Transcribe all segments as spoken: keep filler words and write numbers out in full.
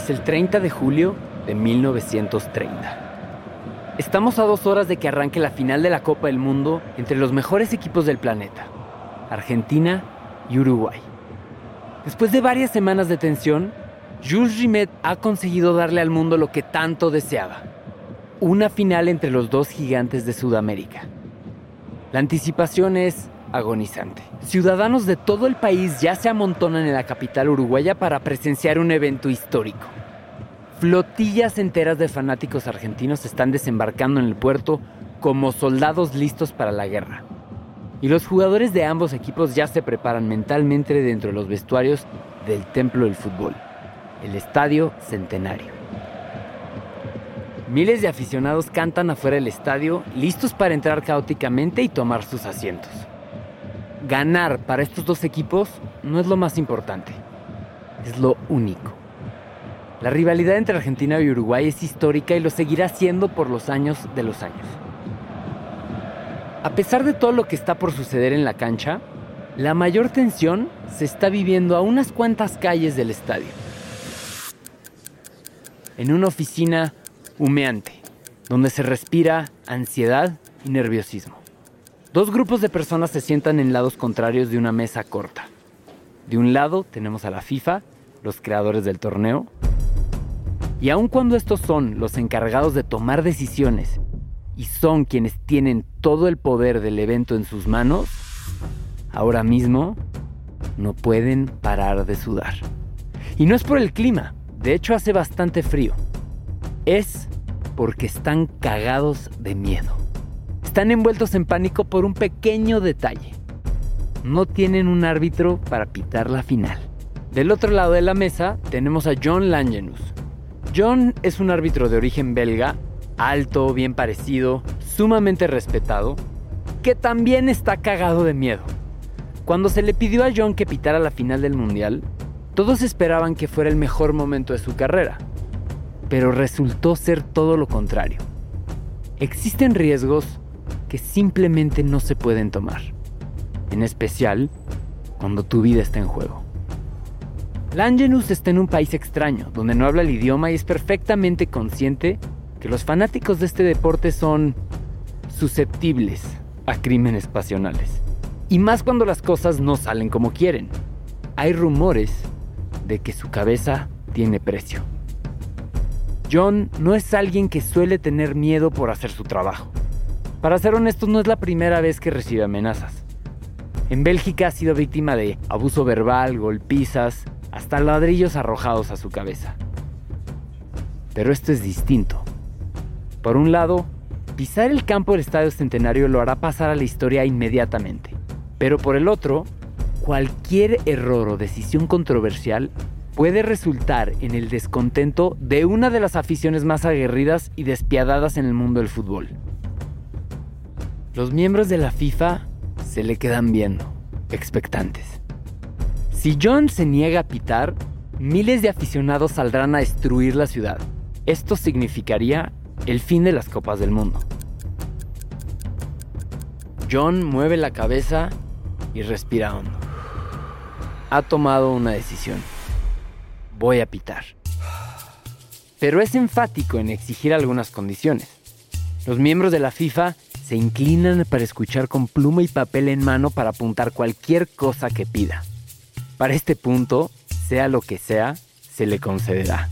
Es el treinta de julio de mil novecientos treinta. Estamos a dos horas de que arranque la final de la Copa del Mundo entre los mejores equipos del planeta, Argentina y Uruguay. Después de varias semanas de tensión, Jules Rimet ha conseguido darle al mundo lo que tanto deseaba: una final entre los dos gigantes de Sudamérica. La anticipación es agonizante. Ciudadanos de todo el país ya se amontonan en la capital uruguaya para presenciar un evento histórico. Flotillas enteras de fanáticos argentinos están desembarcando en el puerto como soldados listos para la guerra. Y los jugadores de ambos equipos ya se preparan mentalmente dentro de los vestuarios del templo del fútbol, el Estadio Centenario. Miles de aficionados cantan afuera del estadio, listos para entrar caóticamente y tomar sus asientos. Ganar para estos dos equipos no es lo más importante, es lo único. La rivalidad entre Argentina y Uruguay es histórica y lo seguirá siendo por los años de los años. A pesar de todo lo que está por suceder en la cancha, la mayor tensión se está viviendo a unas cuantas calles del estadio. En una oficina humeante, donde se respira ansiedad y nerviosismo. Dos grupos de personas se sientan en lados contrarios de una mesa corta. De un lado tenemos a la FIFA, los creadores del torneo, y aun cuando estos son los encargados de tomar decisiones y son quienes tienen todo el poder del evento en sus manos, ahora mismo no pueden parar de sudar. Y no es por el clima, de hecho hace bastante frío. Es porque están cagados de miedo. Están envueltos en pánico por un pequeño detalle. No tienen un árbitro para pitar la final. Del otro lado de la mesa tenemos a John Langenus. John es un árbitro de origen belga, alto, bien parecido, sumamente respetado, que también está cagado de miedo. Cuando se le pidió a John que pitara la final del Mundial, todos esperaban que fuera el mejor momento de su carrera, pero resultó ser todo lo contrario. Existen riesgos que simplemente no se pueden tomar, en especial cuando tu vida está en juego. Langenus está en un país extraño, donde no habla el idioma y es perfectamente consciente que los fanáticos de este deporte son susceptibles a crímenes pasionales. Y más cuando las cosas no salen como quieren. Hay rumores de que su cabeza tiene precio. John no es alguien que suele tener miedo por hacer su trabajo. Para ser honestos, no es la primera vez que recibe amenazas. En Bélgica ha sido víctima de abuso verbal, golpizas, hasta ladrillos arrojados a su cabeza. Pero esto es distinto. Por un lado, pisar el campo del Estadio Centenario lo hará pasar a la historia inmediatamente. Pero por el otro, cualquier error o decisión controversial puede resultar en el descontento de una de las aficiones más aguerridas y despiadadas en el mundo del fútbol. Los miembros de la FIFA se le quedan viendo, expectantes. Si John se niega a pitar, miles de aficionados saldrán a destruir la ciudad. Esto significaría el fin de las Copas del Mundo. John mueve la cabeza y respira hondo. Ha tomado una decisión. Voy a pitar. Pero es enfático en exigir algunas condiciones. Los miembros de la FIFA se inclinan para escuchar con pluma y papel en mano para apuntar cualquier cosa que pida. Para este punto, sea lo que sea, se le concederá.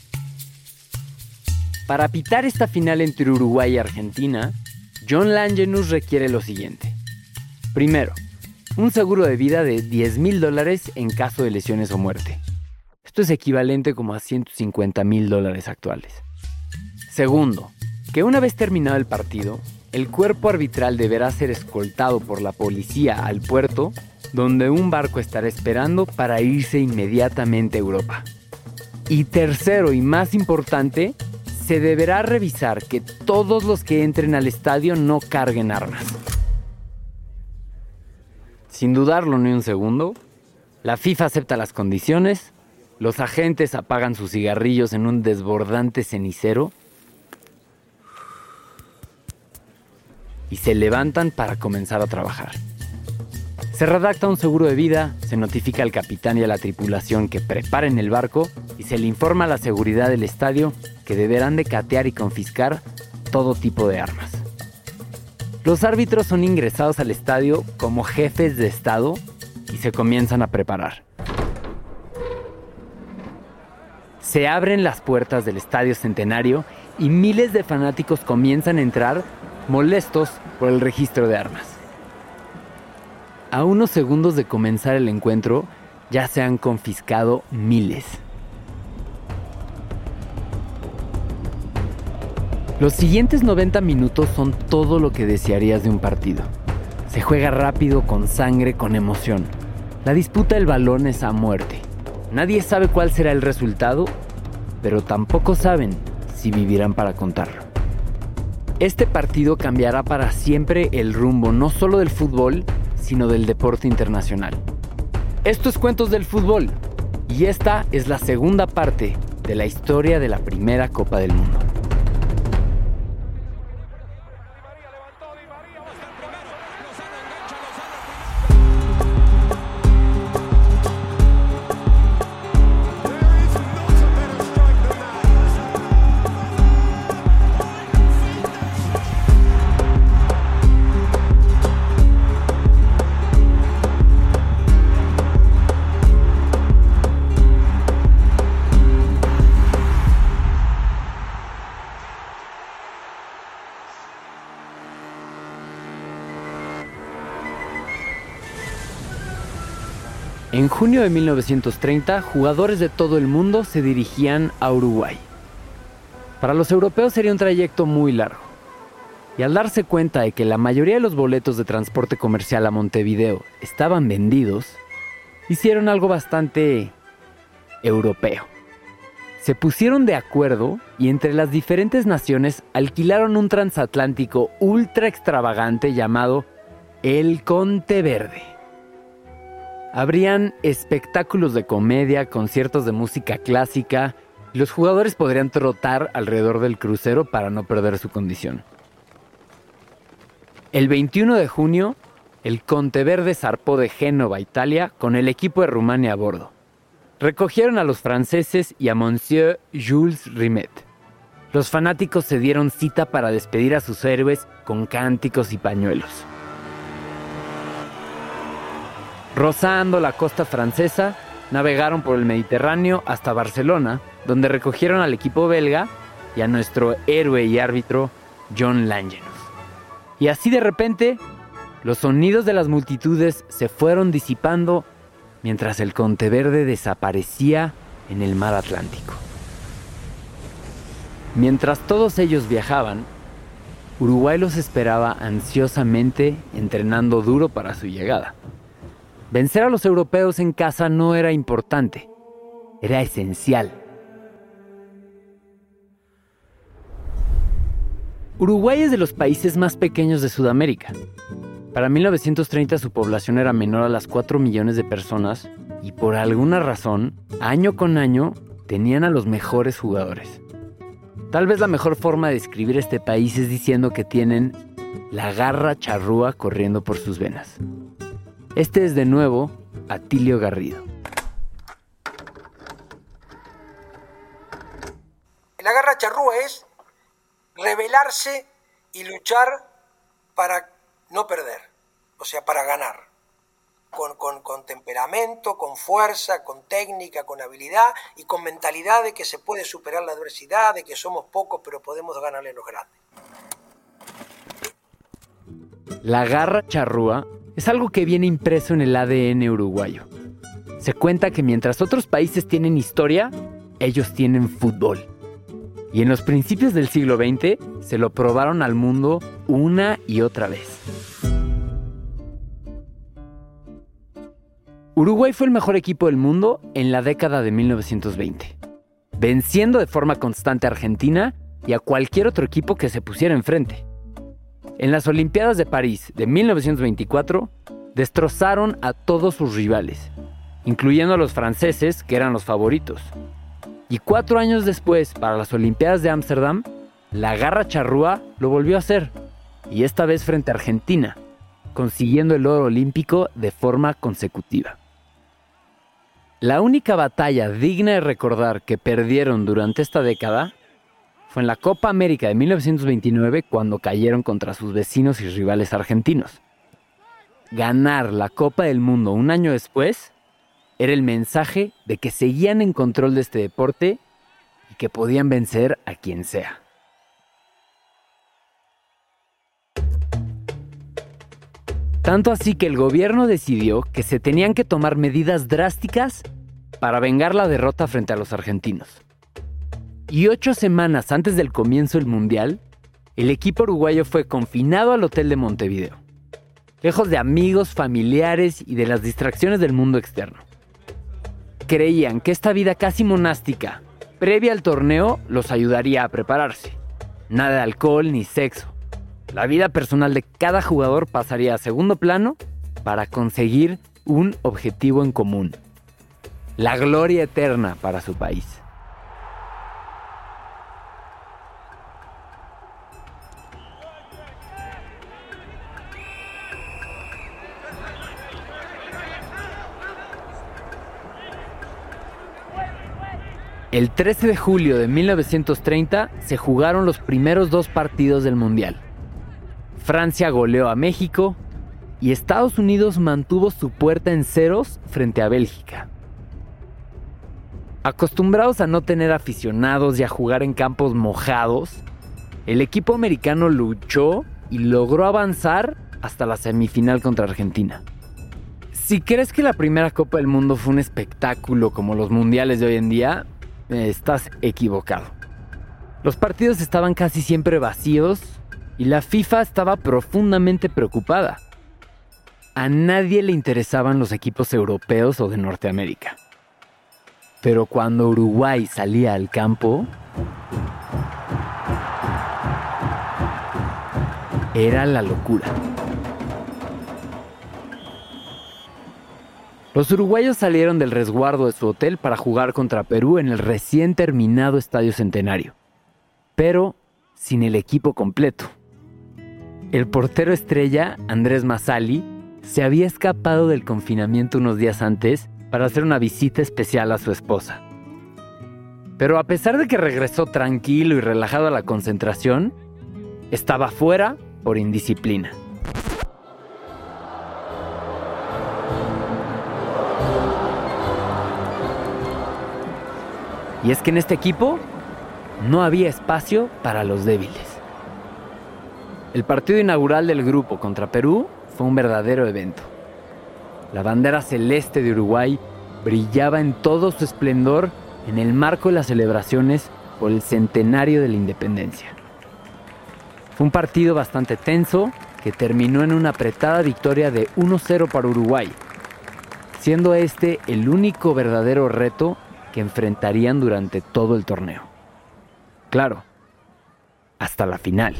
Para pitar esta final entre Uruguay y Argentina, John Langenus requiere lo siguiente. Primero, un seguro de vida de diez mil dólares en caso de lesiones o muerte. Esto es equivalente como a ciento cincuenta mil dólares actuales. Segundo, que una vez terminado el partido, el cuerpo arbitral deberá ser escoltado por la policía al puerto, donde un barco estará esperando para irse inmediatamente a Europa. Y tercero y más importante, se deberá revisar que todos los que entren al estadio no carguen armas. Sin dudarlo ni un segundo, la FIFA acepta las condiciones, los agentes apagan sus cigarrillos en un desbordante cenicero y se levantan para comenzar a trabajar. Se redacta un seguro de vida, se notifica al capitán y a la tripulación que preparen el barco y se le informa a la seguridad del estadio que deberán de catear y confiscar todo tipo de armas. Los árbitros son ingresados al estadio como jefes de estado y se comienzan a preparar. Se abren las puertas del Estadio Centenario y miles de fanáticos comienzan a entrar molestos por el registro de armas. A unos segundos de comenzar el encuentro, ya se han confiscado miles. Los siguientes noventa minutos son todo lo que desearías de un partido. Se juega rápido, con sangre, con emoción. La disputa del balón es a muerte. Nadie sabe cuál será el resultado, pero tampoco saben si vivirán para contarlo. Este partido cambiará para siempre el rumbo no solo del fútbol, sino del deporte internacional. Esto es Cuentos del Fútbol, y esta es la segunda parte de la historia de la primera Copa del Mundo. En junio de mil novecientos treinta, jugadores de todo el mundo se dirigían a Uruguay. Para los europeos sería un trayecto muy largo. Y al darse cuenta de que la mayoría de los boletos de transporte comercial a Montevideo estaban vendidos, hicieron algo bastante europeo. Se pusieron de acuerdo y entre las diferentes naciones alquilaron un transatlántico ultra extravagante llamado el Conte Verde. Habrían espectáculos de comedia, conciertos de música clásica, y los jugadores podrían trotar alrededor del crucero para no perder su condición. El veintiuno de junio, el Conte Verde zarpó de Génova, Italia, con el equipo de Rumania a bordo. Recogieron a los franceses y a Monsieur Jules Rimet. Los fanáticos se dieron cita para despedir a sus héroes con cánticos y pañuelos. Rozando la costa francesa, navegaron por el Mediterráneo hasta Barcelona, donde recogieron al equipo belga y a nuestro héroe y árbitro John Langenus. Y así de repente, los sonidos de las multitudes se fueron disipando mientras el Conte Verde desaparecía en el mar Atlántico. Mientras todos ellos viajaban, Uruguay los esperaba ansiosamente, entrenando duro para su llegada. Vencer a los europeos en casa no era importante, era esencial. Uruguay es de los países más pequeños de Sudamérica. Para mil novecientos treinta su población era menor a las cuatro millones de personas y por alguna razón, año con año, tenían a los mejores jugadores. Tal vez la mejor forma de describir este país es diciendo que tienen la garra charrúa corriendo por sus venas. Este es de nuevo Atilio Garrido. La garra charrúa es rebelarse y luchar para no perder, o sea, para ganar. Con, con, con temperamento, con fuerza, con técnica, con habilidad y con mentalidad de que se puede superar la adversidad, de que somos pocos pero podemos ganarle a los grandes. La garra charrúa es algo que viene impreso en el A D N uruguayo. Se cuenta que mientras otros países tienen historia, ellos tienen fútbol. Y en los principios del siglo veinte se lo probaron al mundo una y otra vez. Uruguay fue el mejor equipo del mundo en la década de mil novecientos veinte, venciendo de forma constante a Argentina y a cualquier otro equipo que se pusiera enfrente. En las Olimpiadas de París de mil novecientos veinticuatro, destrozaron a todos sus rivales, incluyendo a los franceses, que eran los favoritos. Y cuatro años después, para las Olimpiadas de Ámsterdam, la garra charrúa lo volvió a hacer, y esta vez frente a Argentina. consiguiendo el oro olímpico de forma consecutiva. La única batalla digna de recordar que perdieron durante esta década fue en la Copa América de mil novecientos veintinueve, cuando cayeron contra sus vecinos y rivales argentinos. Ganar la Copa del Mundo un año después era el mensaje de que seguían en control de este deporte y que podían vencer a quien sea. Tanto así que el gobierno decidió que se tenían que tomar medidas drásticas para vengar la derrota frente a los argentinos. Y ocho semanas antes del comienzo del Mundial, el equipo uruguayo fue confinado al hotel de Montevideo, lejos de amigos, familiares y de las distracciones del mundo externo. Creían que esta vida casi monástica, previa al torneo, los ayudaría a prepararse. Nada de alcohol ni sexo. La vida personal de cada jugador pasaría a segundo plano para conseguir un objetivo en común: la gloria eterna para su país. El trece de julio de mil novecientos treinta se jugaron los primeros dos partidos del Mundial. Francia goleó a México y Estados Unidos mantuvo su puerta en ceros frente a Bélgica. Acostumbrados a no tener aficionados y a jugar en campos mojados, el equipo americano luchó y logró avanzar hasta la semifinal contra Argentina. Si crees que la primera Copa del Mundo fue un espectáculo como los mundiales de hoy en día, estás equivocado. Los partidos estaban casi siempre vacíos y la FIFA estaba profundamente preocupada. A nadie le interesaban los equipos europeos o de Norteamérica. Pero cuando Uruguay salía al campo, era la locura. Los uruguayos salieron del resguardo de su hotel para jugar contra Perú en el recién terminado Estadio Centenario, pero sin el equipo completo. El portero estrella, Andrés Mazzali, se había escapado del confinamiento unos días antes para hacer una visita especial a su esposa. Pero a pesar de que regresó tranquilo y relajado a la concentración, estaba fuera por indisciplina. Y es que en este equipo no había espacio para los débiles. El partido inaugural del grupo contra Perú fue un verdadero evento. La bandera celeste de Uruguay brillaba en todo su esplendor en el marco de las celebraciones por el centenario de la independencia. Fue un partido bastante tenso que terminó en una apretada victoria de uno cero para Uruguay, siendo este el único verdadero reto que enfrentarían durante todo el torneo. Claro, hasta la final.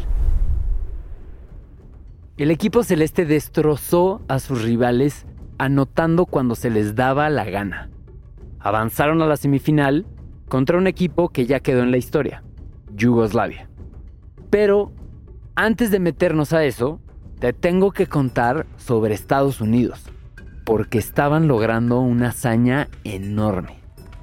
El equipo celeste destrozó a sus rivales anotando cuando se les daba la gana. Avanzaron a la semifinal contra un equipo que ya quedó en la historia, Yugoslavia. Pero antes de meternos a eso, te tengo que contar sobre Estados Unidos, porque estaban logrando una hazaña enorme.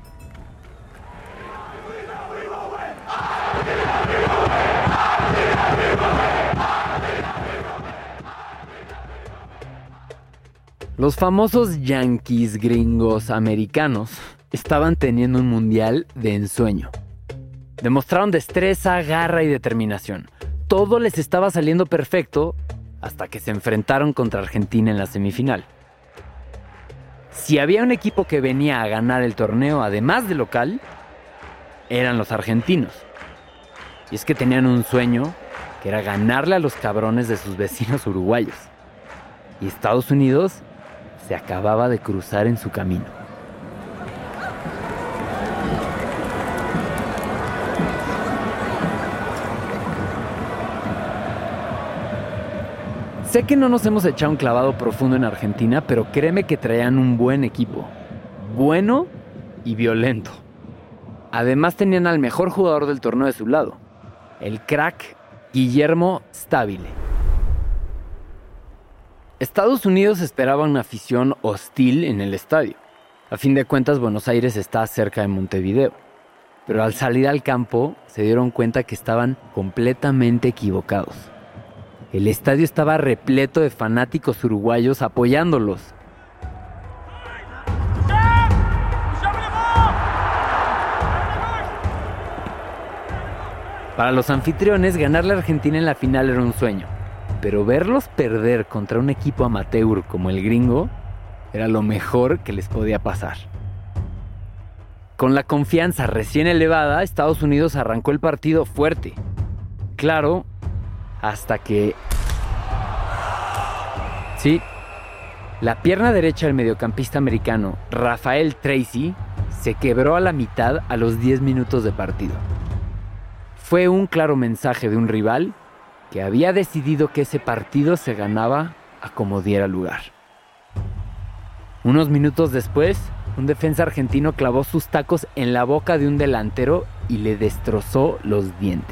Los famosos yanquis gringos americanos estaban teniendo un mundial de ensueño. Demostraron destreza, garra y determinación. Todo les estaba saliendo perfecto hasta que se enfrentaron contra Argentina en la semifinal. Si había un equipo que venía a ganar el torneo además de local, eran los argentinos. Y es que tenían un sueño que era ganarle a los cabrones de sus vecinos uruguayos. Y Estados Unidos se acababa de cruzar en su camino. Sé que no nos hemos echado un clavado profundo en Argentina, pero créeme que traían un buen equipo. Bueno y violento. Además tenían al mejor jugador del torneo de su lado, el crack Guillermo Stabile. Estados Unidos esperaba una afición hostil en el estadio. A fin de cuentas, Buenos Aires está cerca de Montevideo. Pero al salir al campo, se dieron cuenta que estaban completamente equivocados. El estadio estaba repleto de fanáticos uruguayos apoyándolos. Para los anfitriones, ganarle a Argentina en la final era un sueño. Pero verlos perder contra un equipo amateur como el gringo era lo mejor que les podía pasar. Con la confianza recién elevada, Estados Unidos arrancó el partido fuerte. Claro, hasta que... Sí, la pierna derecha del mediocampista americano Rafael Tracy se quebró a la mitad a los diez minutos de partido. Fue un claro mensaje de un rival que había decidido que ese partido se ganaba a como diera lugar. Unos minutos después, un defensa argentino clavó sus tacos en la boca de un delantero y le destrozó los dientes.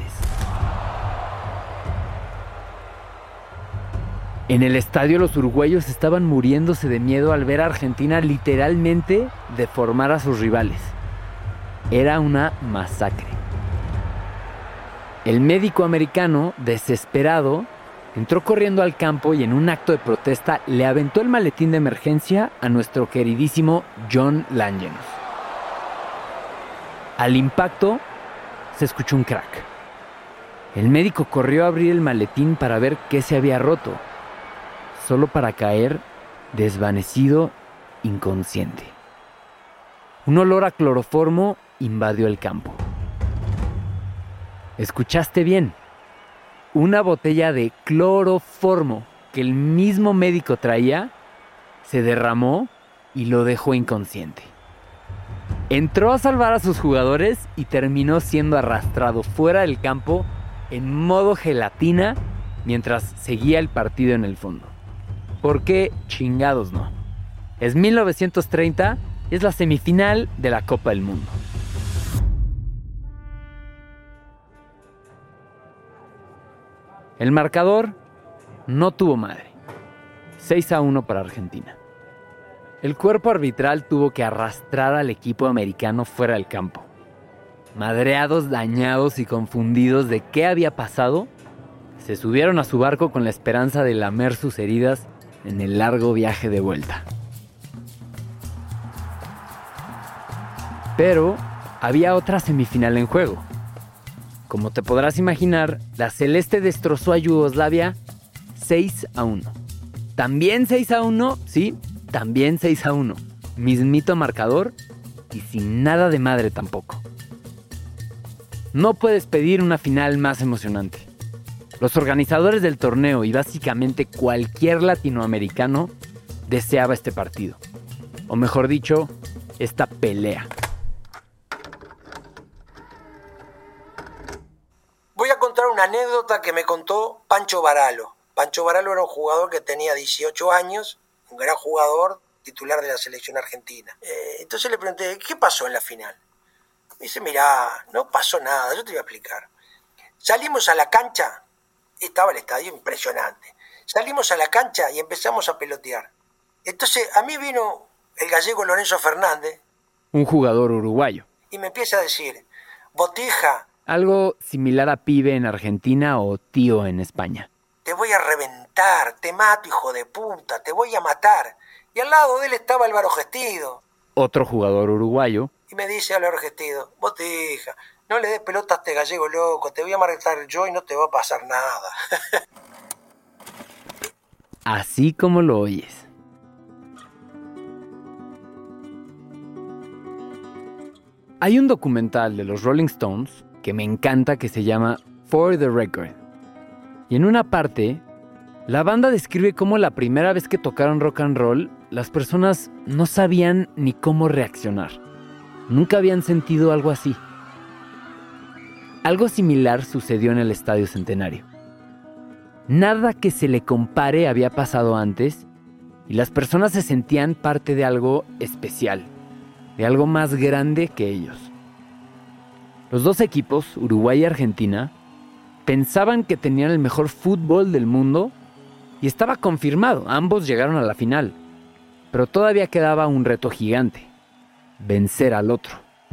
En el estadio los uruguayos estaban muriéndose de miedo al ver a Argentina literalmente deformar a sus rivales. Era una masacre. El médico americano, desesperado, entró corriendo al campo y en un acto de protesta le aventó el maletín de emergencia a nuestro queridísimo John Langenus. Al impacto, se escuchó un crack. El médico corrió a abrir el maletín para ver qué se había roto, solo para caer desvanecido, inconsciente. Un olor a cloroformo invadió el campo. ¿Escuchaste bien? Una botella de cloroformo que el mismo médico traía se derramó y lo dejó inconsciente. Entró a salvar a sus jugadores y terminó siendo arrastrado fuera del campo en modo gelatina mientras seguía el partido en el fondo. ¿Por qué chingados no? Es mil novecientos treinta y es la semifinal de la Copa del Mundo. El marcador no tuvo madre. seis a uno para Argentina. El cuerpo arbitral tuvo que arrastrar al equipo americano fuera del campo. Madreados, dañados y confundidos de qué había pasado, se subieron a su barco con la esperanza de lamer sus heridas en el largo viaje de vuelta. Pero había otra semifinal en juego. Como te podrás imaginar, la celeste destrozó a Yugoslavia seis a uno. También seis a uno, sí, también seis a uno. Mismito marcador y sin nada de madre tampoco. No puedes pedir una final más emocionante. Los organizadores del torneo y básicamente cualquier latinoamericano deseaba este partido. O mejor dicho, esta pelea. Voy a contar una anécdota que me contó Pancho Varalo. Pancho Varalo era un jugador que tenía dieciocho años, un gran jugador, titular de la selección argentina. Eh, entonces le pregunté, ¿qué pasó en la final? Me dice, mirá, no pasó nada, yo te voy a explicar. Salimos a la cancha, estaba el estadio impresionante. Salimos a la cancha y empezamos a pelotear. Entonces a mí vino el gallego Lorenzo Fernández. Un jugador uruguayo. Y me empieza a decir, Botija. Algo similar a pibe en Argentina o tío en España. Te voy a reventar, te mato, hijo de puta, te voy a matar. Y al lado de él estaba Álvaro Gestido. Otro jugador uruguayo. Y me dice Álvaro Gestido, Botija, no le des pelota a este gallego loco, te voy a matar yo y no te va a pasar nada. Así como lo oyes. Hay un documental de los Rolling Stones que me encanta que se llama For the Record. Y en una parte, la banda describe cómo la primera vez que tocaron rock and roll, las personas no sabían ni cómo reaccionar. Nunca habían sentido algo así. Algo similar sucedió en el Estadio Centenario. Nada que se le compare había pasado antes y las personas se sentían parte de algo especial, de algo más grande que ellos. Los dos equipos, Uruguay y Argentina, pensaban que tenían el mejor fútbol del mundo y estaba confirmado, ambos llegaron a la final. Pero todavía quedaba un reto gigante: vencer al otro.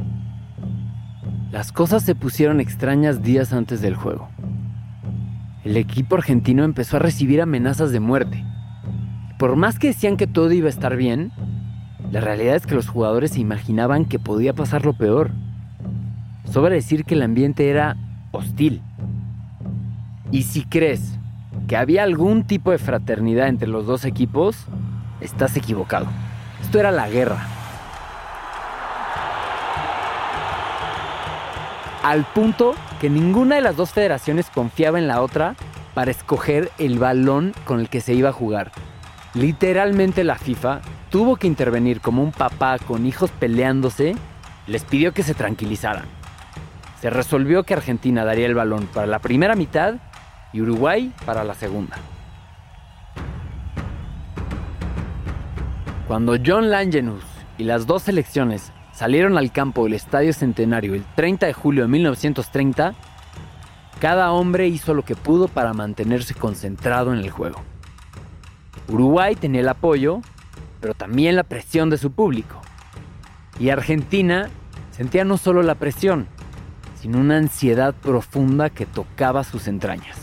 Las cosas se pusieron extrañas días antes del juego. El equipo argentino empezó a recibir amenazas de muerte. Por más que decían que todo iba a estar bien, la realidad es que los jugadores se imaginaban que podía pasar lo peor. Sobra decir que el ambiente era hostil. Y si crees que había algún tipo de fraternidad entre los dos equipos, estás equivocado. Esto era la guerra. Al punto que ninguna de las dos federaciones confiaba en la otra para escoger el balón con el que se iba a jugar. Literalmente la FIFA tuvo que intervenir como un papá con hijos peleándose. Les pidió que se tranquilizaran. Se resolvió que Argentina daría el balón para la primera mitad y Uruguay para la segunda. Cuando John Langenus y las dos selecciones salieron al campo del Estadio Centenario el treinta de julio de mil novecientos treinta, cada hombre hizo lo que pudo para mantenerse concentrado en el juego. Uruguay tenía el apoyo, pero también la presión de su público. Y Argentina sentía no solo la presión, sino una ansiedad profunda que tocaba sus entrañas.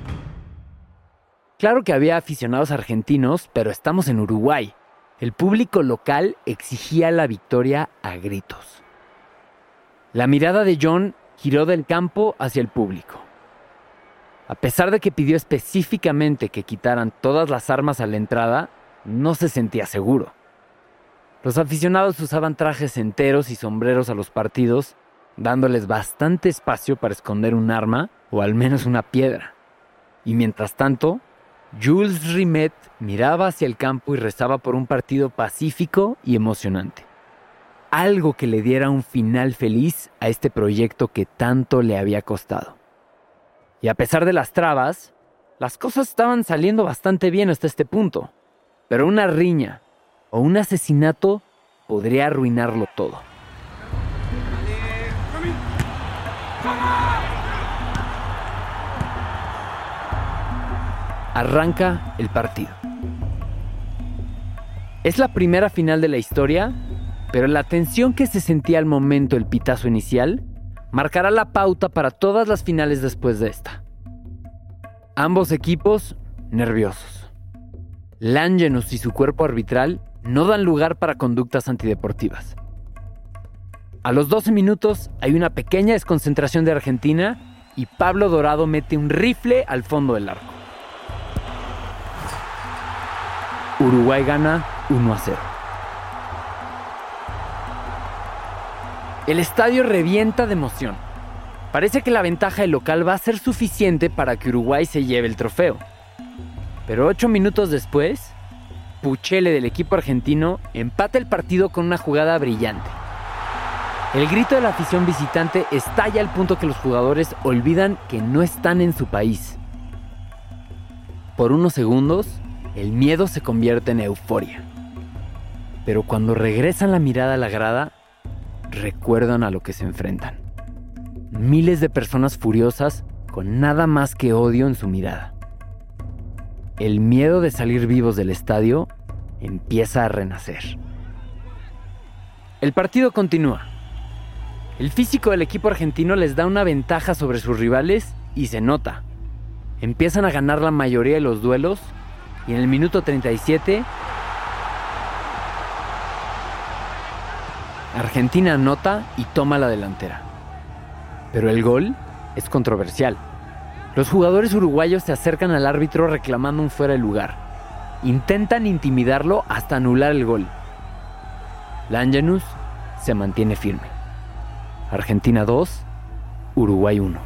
Claro que había aficionados argentinos, pero estamos en Uruguay. El público local exigía la victoria a gritos. La mirada de John giró del campo hacia el público. A pesar de que pidió específicamente que quitaran todas las armas a la entrada, no se sentía seguro. Los aficionados usaban trajes enteros y sombreros a los partidos, dándoles bastante espacio para esconder un arma o al menos una piedra. Y mientras tanto, Jules Rimet miraba hacia el campo y rezaba por un partido pacífico y emocionante. Algo que le diera un final feliz a este proyecto que tanto le había costado. Y a pesar de las trabas, las cosas estaban saliendo bastante bien hasta este punto. Pero una riña o un asesinato podría arruinarlo todo. Arranca el partido. Es la primera final de la historia, pero la tensión que se sentía al momento del pitazo inicial marcará la pauta para todas las finales después de esta. Ambos equipos nerviosos. Langenus y su cuerpo arbitral no dan lugar para conductas antideportivas. A los doce minutos hay una pequeña desconcentración de Argentina y Pablo Dorado mete un rifle al fondo del arco. Uruguay gana uno a cero. El estadio revienta de emoción. Parece que la ventaja del local va a ser suficiente para que Uruguay se lleve el trofeo. Pero ocho minutos después, Puchele del equipo argentino empata el partido con una jugada brillante. El grito de la afición visitante estalla al punto que los jugadores olvidan que no están en su país. Por unos segundos, el miedo se convierte en euforia. Pero cuando regresan la mirada a la grada, recuerdan a lo que se enfrentan. Miles de personas furiosas con nada más que odio en su mirada. El miedo de salir vivos del estadio empieza a renacer. El partido continúa. El físico del equipo argentino les da una ventaja sobre sus rivales y se nota. Empiezan a ganar la mayoría de los duelos y en el minuto treinta y siete, Argentina anota y toma la delantera. Pero el gol es controversial. Los jugadores uruguayos se acercan al árbitro reclamando un fuera de lugar. Intentan intimidarlo hasta anular el gol. Langenus se mantiene firme. Argentina dos, Uruguay uno.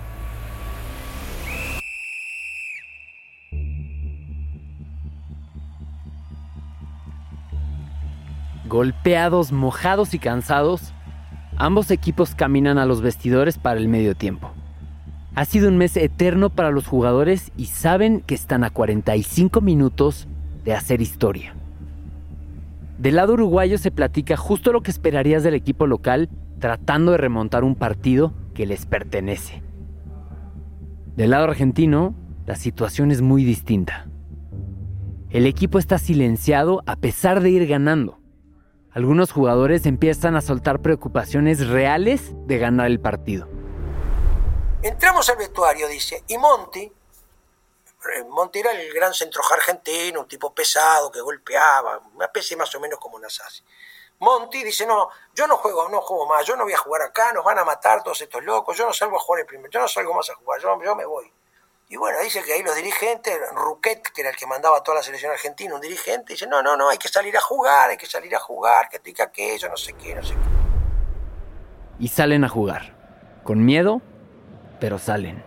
Golpeados, mojados y cansados, ambos equipos caminan a los vestidores para el medio tiempo. Ha sido un mes eterno para los jugadores y saben que están a cuarenta y cinco minutos de hacer historia. Del lado uruguayo se platica justo lo que esperarías del equipo local tratando de remontar un partido que les pertenece. Del lado argentino, la situación es muy distinta. El equipo está silenciado a pesar de ir ganando. Algunos jugadores empiezan a soltar preocupaciones reales de ganar el partido. Entramos al vestuario, dice, y Monti, Monti era el gran centrojugador argentino, un tipo pesado que golpeaba, una especie más o menos como Nasasi. Monti dice, no, yo no juego, no juego más, yo no voy a jugar acá, nos van a matar todos estos locos, yo no salgo a jugar el primero, yo no salgo más a jugar, yo, yo me voy. Y bueno, dice que ahí los dirigentes, Ruquet, que era el que mandaba a toda la selección argentina, un dirigente, dice, no, no, no, hay que salir a jugar, hay que salir a jugar, que tica aquello, no sé qué, no sé qué. Y salen a jugar, con miedo, pero salen.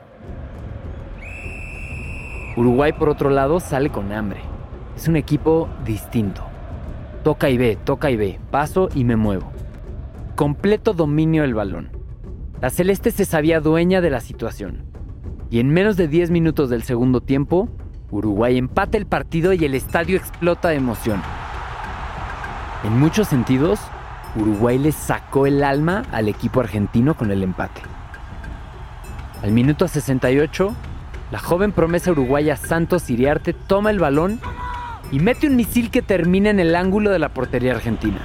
Uruguay, por otro lado, sale con hambre. Es un equipo distinto. Toca y ve, toca y ve, paso y me muevo. Completo dominio del balón. La Celeste se sabía dueña de la situación. Y en menos de diez minutos del segundo tiempo, Uruguay empata el partido y el estadio explota de emoción. En muchos sentidos, Uruguay le sacó el alma al equipo argentino con el empate. Al minuto sesenta y ocho, la joven promesa uruguaya Santos Iriarte toma el balón y mete un misil que termina en el ángulo de la portería argentina.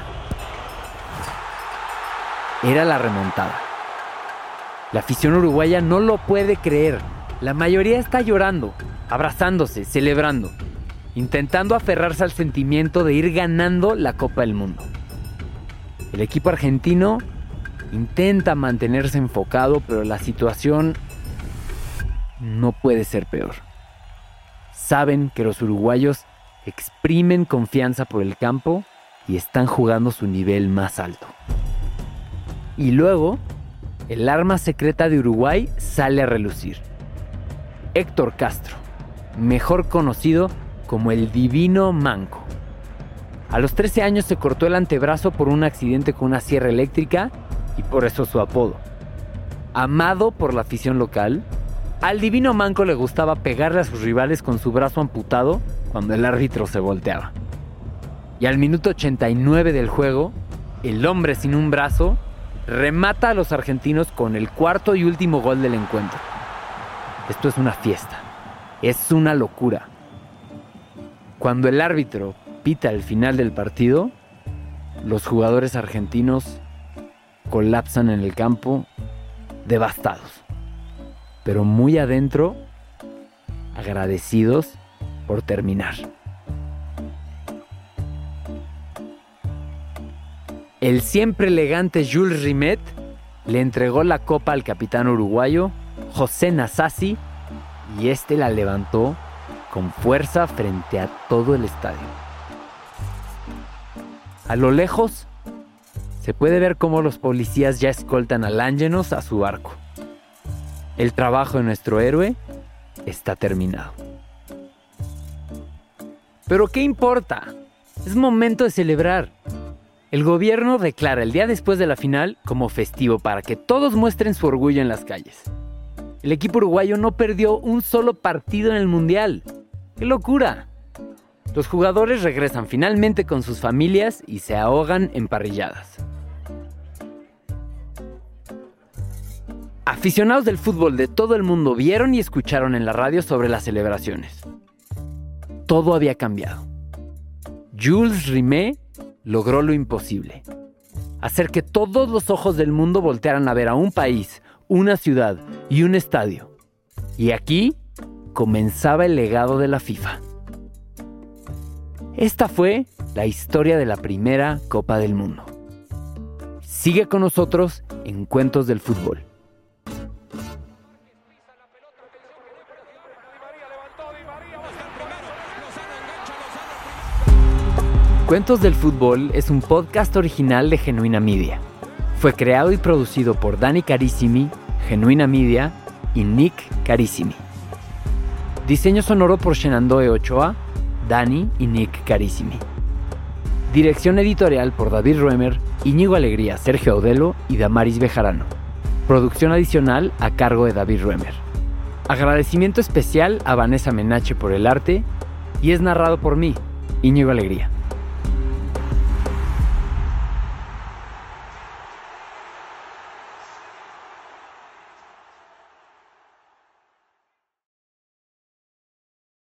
Era la remontada. La afición uruguaya no lo puede creer. La mayoría está llorando, abrazándose, celebrando, intentando aferrarse al sentimiento de ir ganando la Copa del Mundo. El equipo argentino intenta mantenerse enfocado, pero la situación no puede ser peor. Saben que los uruguayos exprimen confianza por el campo y están jugando su nivel más alto. Y luego, el arma secreta de Uruguay sale a relucir. Héctor Castro, mejor conocido como el Divino Manco. A los trece años se cortó el antebrazo por un accidente con una sierra eléctrica y por eso su apodo. Amado por la afición local, al Divino Manco le gustaba pegarle a sus rivales con su brazo amputado cuando el árbitro se volteaba. Y al minuto ochenta y nueve del juego, el hombre sin un brazo remata a los argentinos con el cuarto y último gol del encuentro. Esto es una fiesta, es una locura. Cuando el árbitro pita el final del partido, los jugadores argentinos colapsan en el campo, devastados, pero muy adentro, agradecidos por terminar. El siempre elegante Jules Rimet le entregó la copa al capitán uruguayo José Nasasi y este la levantó con fuerza frente a todo el estadio. A lo lejos se puede ver cómo los policías ya escoltan a Langenos a su barco. El trabajo de nuestro héroe está terminado. ¿Pero qué importa? Es momento de celebrar. El gobierno declara el día después de la final como festivo para que todos muestren su orgullo en las calles. El equipo uruguayo no perdió un solo partido en el Mundial. ¡Qué locura! Los jugadores regresan finalmente con sus familias y se ahogan en parrilladas. Aficionados del fútbol de todo el mundo vieron y escucharon en la radio sobre las celebraciones. Todo había cambiado. Jules Rimet logró lo imposible: hacer que todos los ojos del mundo voltearan a ver a un país, una ciudad y un estadio. Y aquí comenzaba el legado de la FIFA. Esta fue la historia de la primera Copa del Mundo. Sigue con nosotros en Cuentos del Fútbol. Cuentos del Fútbol es un podcast original de Genuina Media. Fue creado y producido por Dani Carissimi, Genuina Media y Nick Carissimi. Diseño sonoro por Shenandoe Ochoa, Dani y Nick Carissimi. Dirección editorial por David Ruemer, Íñigo Alegría, Sergio Audelo y Damaris Bejarano. Producción adicional a cargo de David Ruemer. Agradecimiento especial a Vanessa Menache por el arte y es narrado por mí, Íñigo Alegría.